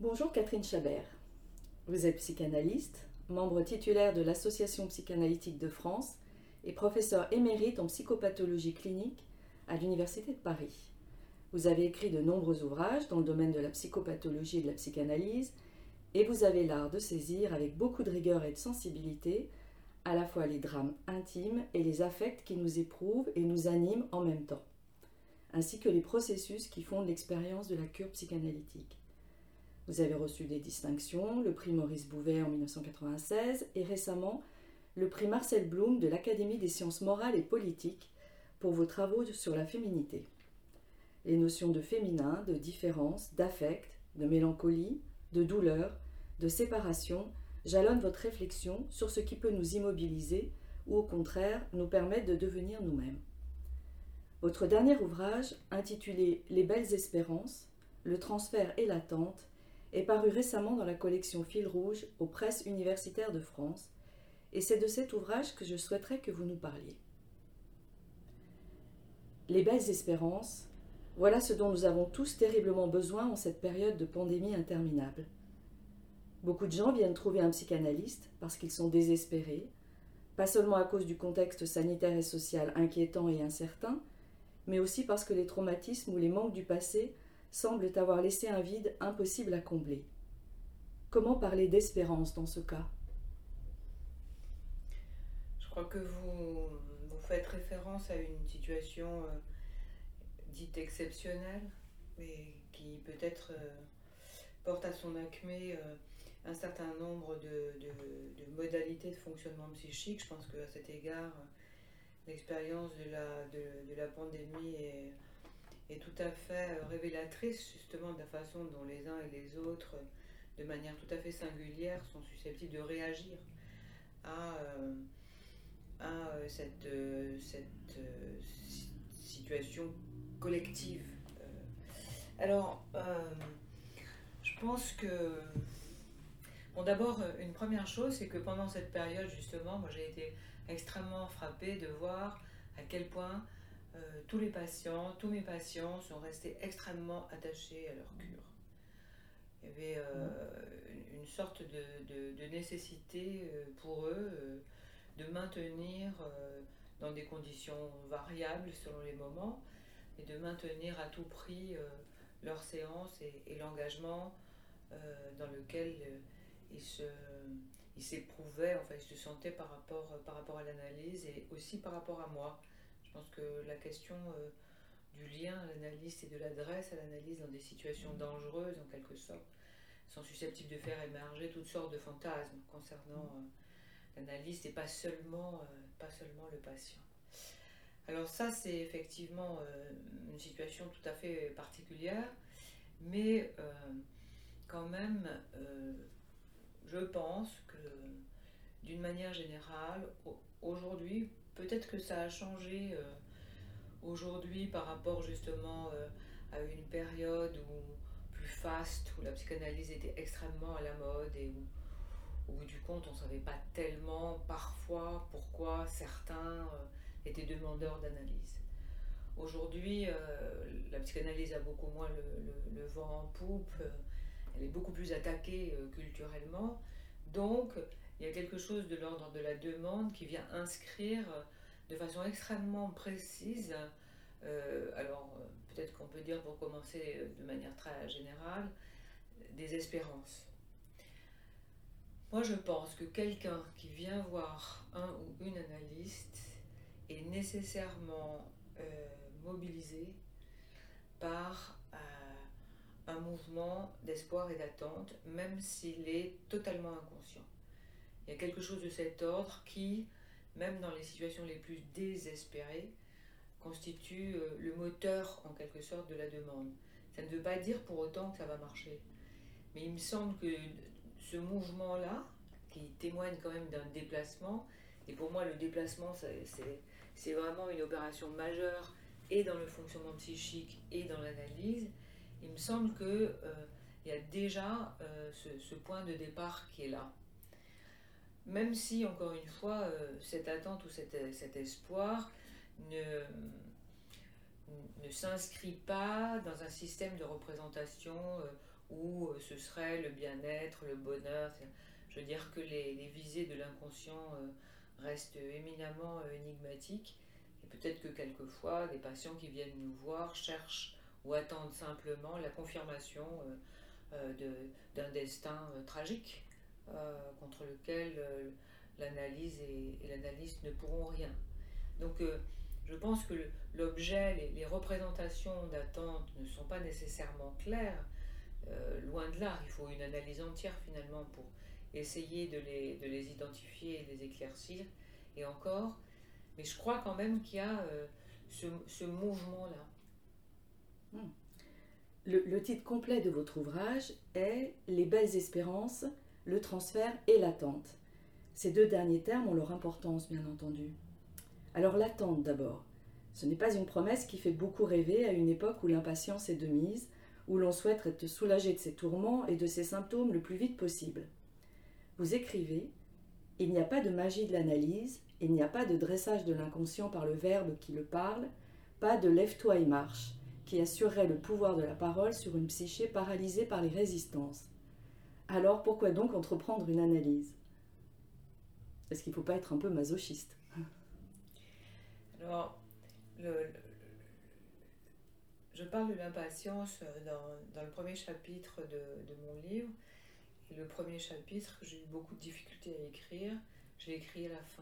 Bonjour Catherine Chabert. Vous êtes psychanalyste, membre titulaire de l'Association psychanalytique de France et professeur émérite en psychopathologie clinique à l'Université de Paris. Vous avez écrit de nombreux ouvrages dans le domaine de la psychopathologie et de la psychanalyse et vous avez l'art de saisir avec beaucoup de rigueur et de sensibilité à la fois les drames intimes et les affects qui nous éprouvent et nous animent en même temps, ainsi que les processus qui fondent l'expérience de la cure psychanalytique. Vous avez reçu des distinctions, le prix Maurice Bouvet en 1996 et récemment le prix Marcel Blum de l'Académie des sciences morales et politiques pour vos travaux sur la féminité. Les notions de féminin, de différence, d'affect, de mélancolie, de douleur, de séparation jalonnent votre réflexion sur ce qui peut nous immobiliser ou au contraire nous permettre de devenir nous-mêmes. Votre dernier ouvrage, intitulé Les belles espérances, le transfert et l'attente, est paru récemment dans la collection Fil Rouge aux Presses universitaires de France, et c'est de cet ouvrage que je souhaiterais que vous nous parliez. Les belles espérances, voilà ce dont nous avons tous terriblement besoin en cette période de pandémie interminable. Beaucoup de gens viennent trouver un psychanalyste parce qu'ils sont désespérés, pas seulement à cause du contexte sanitaire et social inquiétant et incertain, mais aussi parce que les traumatismes ou les manques du passé semblent avoir laissé un vide impossible à combler. Comment parler d'espérance dans ce cas ? Je crois que vous faites référence à une situation dite exceptionnelle, mais qui peut-être porte à son acmé un certain nombre de modalités de fonctionnement psychique. Je pense qu'à cet égard, l'expérience de la pandémie est tout à fait révélatrice justement de la façon dont les uns et les autres, de manière tout à fait singulière, sont susceptibles de réagir à cette situation collective. Alors, je pense que... Bon, d'abord, une première chose, c'est que pendant cette période, justement, moi j'ai été extrêmement frappée de voir à quel point tous mes patients sont restés extrêmement attachés à leur cure. Il y avait une sorte de nécessité pour eux de maintenir dans des conditions variables selon les moments, et de maintenir à tout prix leur séance et l'engagement dans lequel ils s'éprouvaient, enfin ils se sentaient par rapport à l'analyse et aussi par rapport à moi. Je pense que la question du lien à l'analyste et de l'adresse à l'analyse dans des situations dangereuses en quelque sorte sont susceptibles de faire émerger toutes sortes de fantasmes concernant l'analyste et pas seulement le patient. Alors ça, c'est effectivement une situation tout à fait particulière, mais quand même, je pense que d'une manière générale, aujourd'hui, peut-être que ça a changé aujourd'hui par rapport justement à une période plus faste, où la psychanalyse était extrêmement à la mode et où au bout du compte, on ne savait pas tellement parfois pourquoi certains étaient demandeurs d'analyse. Aujourd'hui, la psychanalyse a beaucoup moins le vent en poupe, elle est beaucoup plus attaquée culturellement, donc il y a quelque chose de l'ordre de la demande qui vient inscrire de façon extrêmement précise, peut-être qu'on peut dire pour commencer de manière très générale, des espérances. Moi, je pense que quelqu'un qui vient voir un ou une analyste est nécessairement mobilisé par un mouvement d'espoir et d'attente, même s'il est totalement inconscient. Il y a quelque chose de cet ordre qui, même dans les situations les plus désespérées, constitue le moteur en quelque sorte de la demande. Ça ne veut pas dire pour autant que ça va marcher, mais il me semble que ce mouvement-là, qui témoigne quand même d'un déplacement, et pour moi le déplacement c'est vraiment une opération majeure et dans le fonctionnement psychique et dans l'analyse, il me semble qu'il y a déjà ce point de départ qui est là. Même si, encore une fois, cette attente ou cet espoir ne s'inscrit pas dans un système de représentation ou ce serait le bien-être, le bonheur. Je veux dire que les visées de l'inconscient restent éminemment énigmatiques. Et peut-être que quelquefois, des patients qui viennent nous voir cherchent ou attendent simplement la confirmation d'un destin tragique contre lequel l'analyse et l'analyste ne pourront rien. Donc je pense que l'objet, les représentations d'attente ne sont pas nécessairement claires. Loin de là, il faut une analyse entière finalement pour essayer de les identifier et de les éclaircir. Et encore, mais je crois quand même qu'il y a ce mouvement-là. Le titre complet de votre ouvrage est « Les belles espérances, le transfert et l'attente ». Ces deux derniers termes ont leur importance, bien entendu. Alors l'attente d'abord. Ce n'est pas une promesse qui fait beaucoup rêver à une époque où l'impatience est de mise, où l'on souhaite être soulagé de ses tourments et de ses symptômes le plus vite possible. Vous écrivez « Il n'y a pas de magie de l'analyse, il n'y a pas de dressage de l'inconscient par le verbe qui le parle, pas de lève-toi et marche, qui assurerait le pouvoir de la parole sur une psyché paralysée par les résistances. Alors pourquoi donc entreprendre une analyse ? Est-ce qu'il ne faut pas être un peu masochiste ? Alors, je parle de l'impatience dans le premier chapitre de mon livre. Et le premier chapitre, que j'ai eu beaucoup de difficultés à écrire, j'ai écrit à la fin.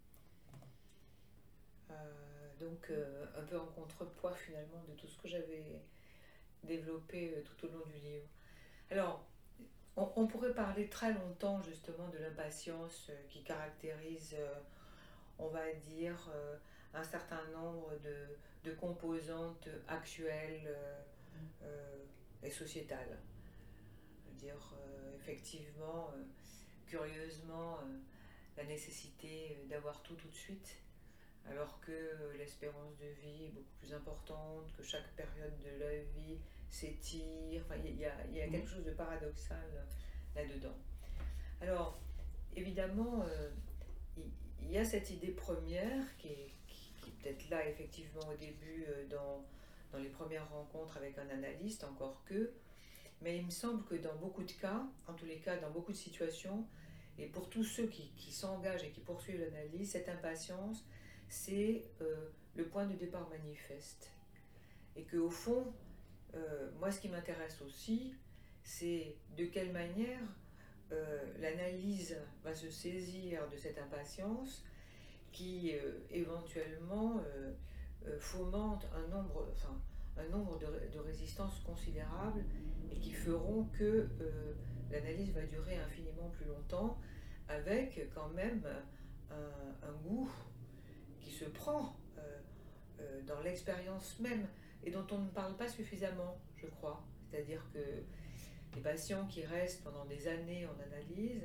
Donc, un peu en contrepoids finalement de tout ce que j'avais développé tout au long du livre. Alors, on pourrait parler très longtemps justement de l'impatience qui caractérise, on va dire, un certain nombre de composantes actuelles et sociétales. Je veux dire, effectivement, curieusement, la nécessité d'avoir tout de suite, alors que l'espérance de vie est beaucoup plus importante, que chaque période de la vie s'étire. Enfin, il y a quelque chose de paradoxal là-dedans. Alors, évidemment, il y a cette idée première qui est peut-être là, effectivement, au début, dans les premières rencontres avec un analyste, encore que, mais il me semble que dans beaucoup de cas, en tous les cas, dans beaucoup de situations, et pour tous ceux qui s'engagent et qui poursuivent l'analyse, cette impatience, c'est le point de départ manifeste. Et qu'au fond, moi ce qui m'intéresse aussi, c'est de quelle manière l'analyse va se saisir de cette impatience qui éventuellement fomente un nombre de résistances considérables et qui feront que l'analyse va durer infiniment plus longtemps avec quand même un goût qui se prend dans l'expérience même et dont on ne parle pas suffisamment, je crois. C'est-à-dire que les patients qui restent pendant des années en analyse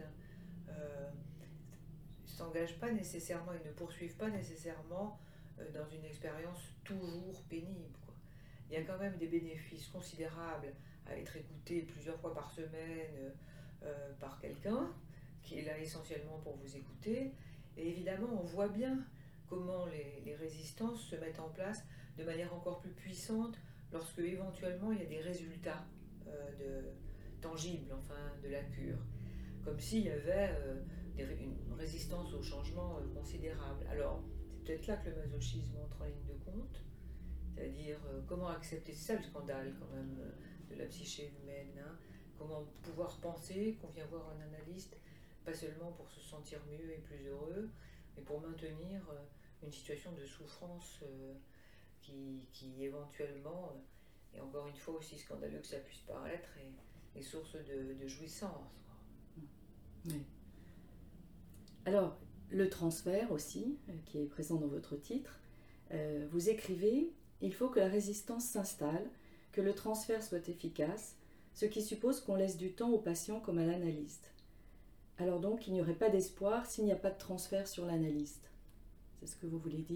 ne s'engagent pas nécessairement et ne poursuivent pas nécessairement dans une expérience toujours pénible, quoi. Il y a quand même des bénéfices considérables à être écouté plusieurs fois par semaine par quelqu'un qui est là essentiellement pour vous écouter. Et évidemment, on voit bien comment les résistances se mettent en place de manière encore plus puissante lorsque éventuellement il y a des résultats tangibles, enfin, de la cure. Comme s'il y avait une résistance au changement considérable. Alors, c'est peut-être là que le masochisme entre en ligne de compte, c'est-à-dire comment accepter, c'est ça le scandale quand même de la psyché humaine, hein. Comment pouvoir penser qu'on vient voir un analyste, pas seulement pour se sentir mieux et plus heureux, mais pour maintenir une situation de souffrance qui éventuellement, et encore une fois aussi scandaleux que ça puisse paraître, est source de jouissance, quoi. Oui. Alors, le transfert aussi, qui est présent dans votre titre, vous écrivez « Il faut que la résistance s'installe, que le transfert soit efficace, ce qui suppose qu'on laisse du temps au patient comme à l'analyste. Alors donc, il n'y aurait pas d'espoir s'il n'y a pas de transfert sur l'analyste. » C'est ce que vous voulez dire ?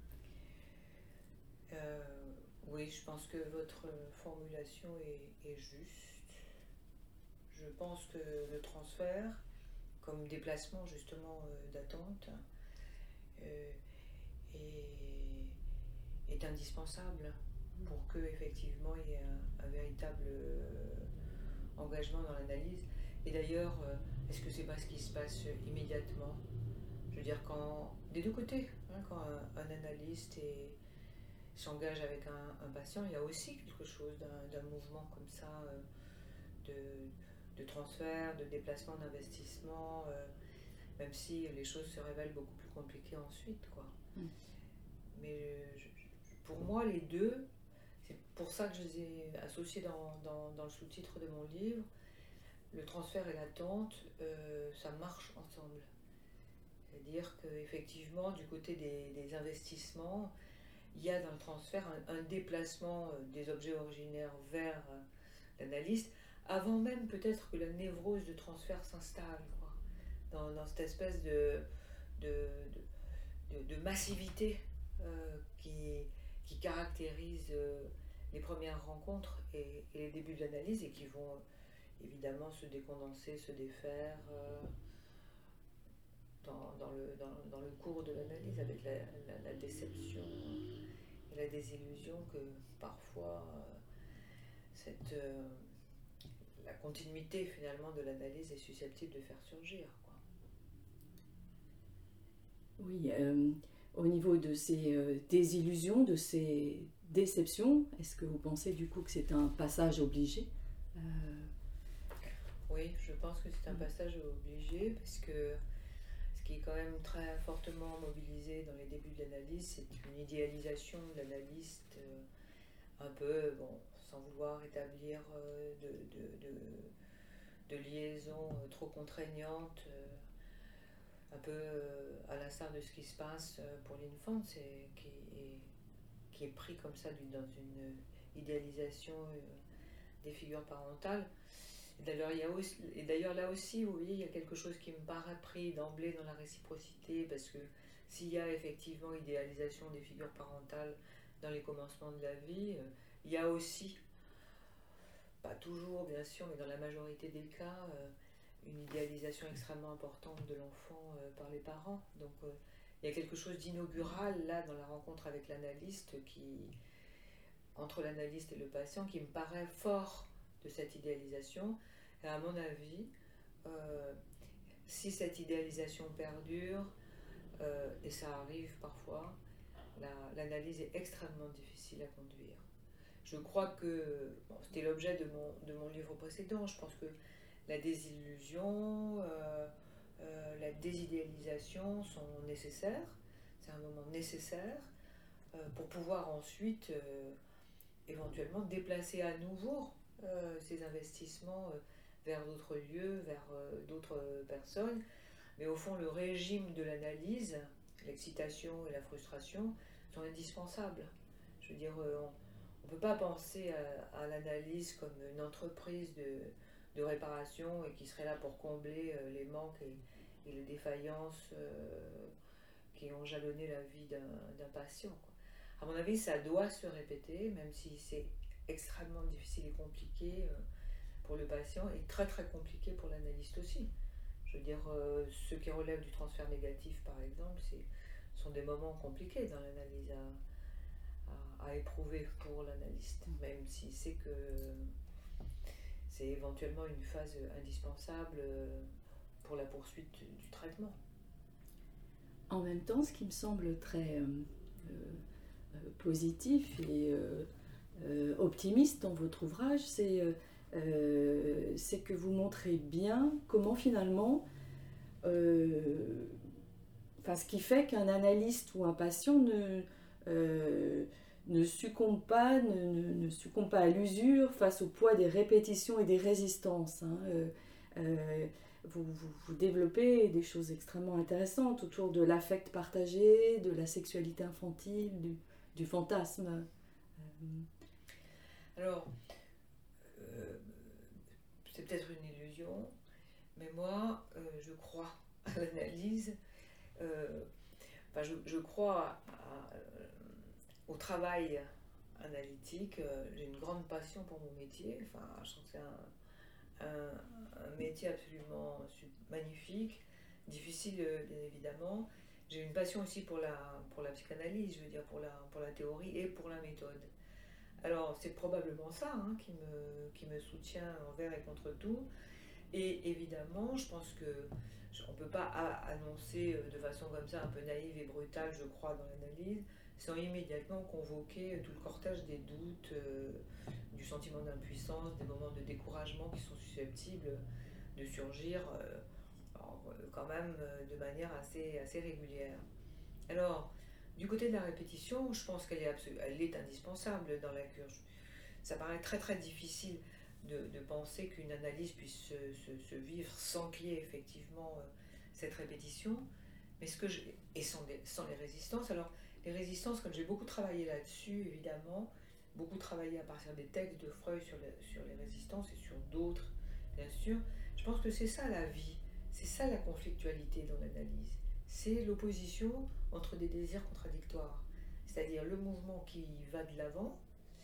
Oui, je pense que votre formulation est juste. Je pense que le transfert, comme déplacement justement d'attente, est indispensable pour que effectivement il y ait un véritable engagement dans l'analyse. Et d'ailleurs, est-ce que c'est pas ce qui se passe immédiatement? Je veux dire, des deux côtés, hein, quand un analyste s'engage avec un patient, il y a aussi quelque chose d'un mouvement comme ça, de transfert, de déplacement, d'investissement, même si les choses se révèlent beaucoup plus compliquées ensuite, quoi. Mais pour moi, les deux, c'est pour ça que je les ai associés dans le sous-titre de mon livre. Le transfert et l'attente, ça marche ensemble. C'est-à-dire qu'effectivement, du côté des investissements, il y a dans le transfert un déplacement des objets originaires vers l'analyste, avant même peut-être que la névrose de transfert s'installe, quoi, dans cette espèce de massivité qui caractérise les premières rencontres et les débuts de l'analyse, et qui vont évidemment se décondenser, se défaire dans le cours de l'analyse, avec la déception et la désillusion que parfois la continuité finalement de l'analyse est susceptible de faire surgir, quoi. Oui, au niveau de ces désillusions, de ces déceptions, est-ce que vous pensez du coup que c'est un passage obligé? Oui, je pense que c'est un passage obligé, parce que ce qui est quand même très fortement mobilisé dans les débuts de l'analyse, c'est une idéalisation de l'analyste, un peu, bon, sans vouloir établir de liaison trop contraignante, un peu à l'instar de ce qui se passe pour l'infant, qui est pris comme ça dans une idéalisation des figures parentales. Et d'ailleurs, là aussi, vous voyez, il y a quelque chose qui me paraît pris d'emblée dans la réciprocité, parce que s'il y a effectivement idéalisation des figures parentales dans les commencements de la vie, il y a aussi, pas toujours bien sûr, mais dans la majorité des cas, une idéalisation extrêmement importante de l'enfant par les parents. Donc il y a quelque chose d'inaugural là dans la rencontre avec l'analyste, entre l'analyste et le patient, qui me paraît fort de cette idéalisation. Et à mon avis, si cette idéalisation perdure, et ça arrive parfois, l'analyse est extrêmement difficile à conduire. Je crois que, bon, c'était l'objet de mon livre précédent, je pense que la désillusion, la désidéalisation sont nécessaires, c'est un moment nécessaire pour pouvoir ensuite éventuellement déplacer à nouveau ces investissements vers d'autres lieux, vers d'autres personnes. Mais au fond, le régime de l'analyse, l'excitation et la frustration sont indispensables. Je veux dire, on ne peut pas penser à l'analyse comme une entreprise de réparation, et qui serait là pour combler les manques et les défaillances qui ont jalonné la vie d'un patient, quoi. À mon avis, ça doit se répéter, même si c'est extrêmement difficile et compliqué pour le patient, et très très compliqué pour l'analyste aussi. Je veux dire, ce qui relève du transfert négatif, par exemple, sont des moments compliqués dans l'analyse à éprouver pour l'analyste, même s'il sait que c'est éventuellement une phase indispensable pour la poursuite du traitement. En même temps, ce qui me semble très positif et optimiste dans votre ouvrage, c'est que vous montrez bien comment finalement, ce qui fait qu'un analyste ou un patient ne succombe pas à l'usure face au poids des répétitions et des résistances, hein. Vous développez des choses extrêmement intéressantes autour de l'affect partagé, de la sexualité infantile, du fantasme. Alors, c'est peut-être une illusion, mais moi, je crois à l'analyse. Je crois au travail analytique. J'ai une grande passion pour mon métier. Je trouve que c'est un métier absolument magnifique, difficile bien évidemment. J'ai une passion aussi pour la psychanalyse, je veux dire pour la théorie et pour la méthode. Alors, c'est probablement ça qui me soutient envers et contre tout. Et évidemment, je pense que on ne peut pas annoncer de façon comme ça, un peu naïve et brutale, je crois, dans l'analyse, sans immédiatement convoquer tout le cortège des doutes, du sentiment d'impuissance, des moments de découragement qui sont susceptibles de surgir quand même de manière assez régulière. Alors, du côté de la répétition, je pense elle est indispensable dans la cure. Ça paraît très très difficile de penser qu'une analyse puisse se vivre sans qu'il y ait effectivement cette répétition, mais et sans les résistances. Alors, les résistances, comme j'ai beaucoup travaillé là-dessus, évidemment, beaucoup travaillé à partir des textes de Freud sur les résistances et sur d'autres, bien sûr, je pense que c'est ça la vie, c'est ça la conflictualité dans l'analyse. C'est l'opposition entre des désirs contradictoires, c'est-à-dire le mouvement qui va de l'avant,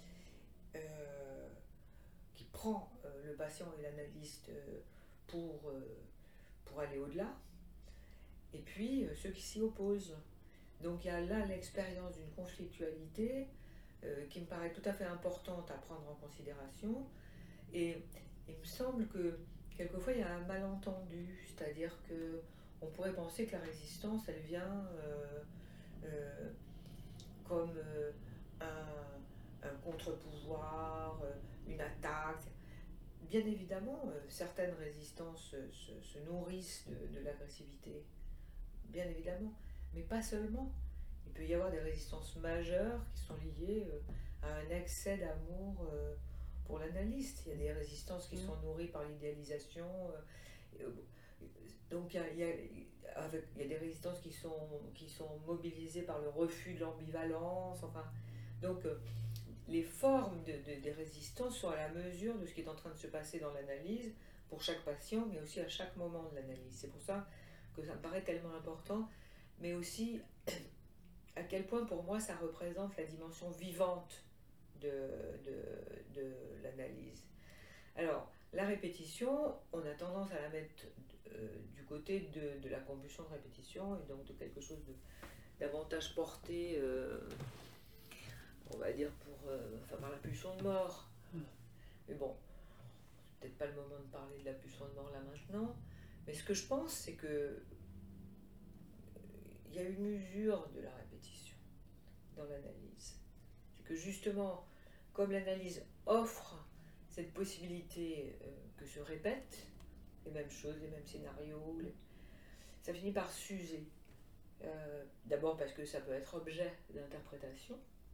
qui prend le patient et l'analyste pour aller au-delà, et puis ceux qui s'y opposent. Donc il y a là l'expérience d'une conflictualité qui me paraît tout à fait importante à prendre en considération, et il me semble que quelquefois il y a un malentendu, c'est-à-dire que on pourrait penser que la résistance, elle vient comme un contre-pouvoir, une attaque. Bien évidemment, certaines résistances se nourrissent de l'agressivité, bien évidemment, mais pas seulement. Il peut y avoir des résistances majeures qui sont liées à un excès d'amour pour l'analyste. Il y a des résistances qui sont nourries par l'idéalisation. Donc il y a des résistances qui sont mobilisées par le refus de l'ambivalence. Enfin, donc les formes des résistances sont à la mesure de ce qui est en train de se passer dans l'analyse pour chaque patient, mais aussi à chaque moment de l'analyse. C'est pour ça que ça me paraît tellement important, mais aussi à quel point pour moi ça représente la dimension vivante de l'analyse. Alors, la répétition, on a tendance à la mettre du côté de la compulsion de répétition, et donc de quelque chose davantage porté, on va dire, par la pulsion de mort. Mais bon, c'est peut-être pas le moment de parler de la pulsion de mort là maintenant, mais ce que je pense, c'est que il y a une usure de la répétition dans l'analyse. C'est que justement, comme l'analyse offre cette possibilité que se répètent les mêmes choses, les mêmes scénarios, ça finit par s'user. D'abord parce que ça peut être objet d'interprétation,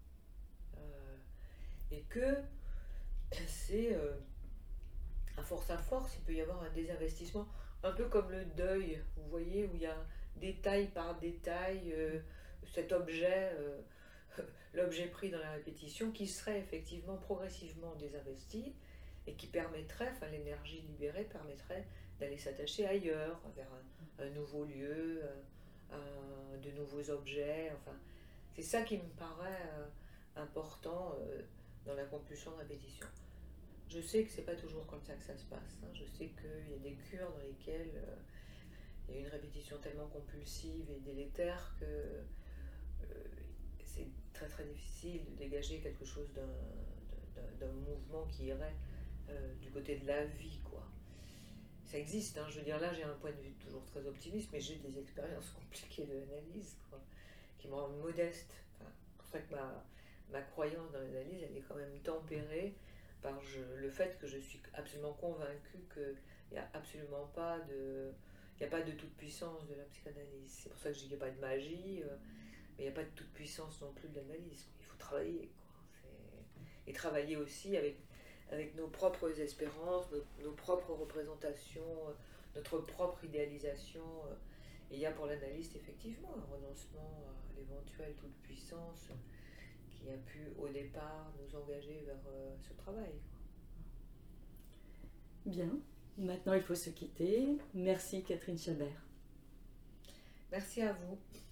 et que c'est à force, il peut y avoir un désinvestissement, un peu comme le deuil, vous voyez, où il y a détail par détail, cet objet, l'objet pris dans la répétition, qui serait effectivement progressivement désinvesti, et qui permettrait, enfin l'énergie libérée permettrait d'aller s'attacher ailleurs, vers un nouveau lieu, de nouveaux objets, enfin, c'est ça qui me paraît important dans la compulsion de répétition. Je sais que c'est pas toujours comme ça que ça se passe, hein. Je sais qu'il y a des cures dans lesquelles il y a une répétition tellement compulsive et délétère que c'est très très difficile de dégager quelque chose d'un mouvement qui irait du côté de la vie, quoi. Ça existe, hein. Je veux dire, là j'ai un point de vue toujours très optimiste, mais j'ai des expériences compliquées de l'analyse, quoi, qui me rendent modeste. Enfin, c'est pour ça que ma croyance dans l'analyse, elle est quand même tempérée par le fait que je suis absolument convaincue qu'il n'y a absolument pas de... Il n'y a pas de toute puissance de la psychanalyse. C'est pour ça que je dis qu'il n'y a pas de magie, mais il n'y a pas de toute puissance non plus de l'analyse, quoi. Il faut travailler, quoi. Et travailler aussi avec nos propres espérances, nos propres représentations, notre propre idéalisation. Et il y a pour l'analyste effectivement un renoncement à l'éventuelle toute-puissance qui a pu au départ nous engager vers ce travail. Bien, maintenant il faut se quitter. Merci Catherine Chabert. Merci à vous.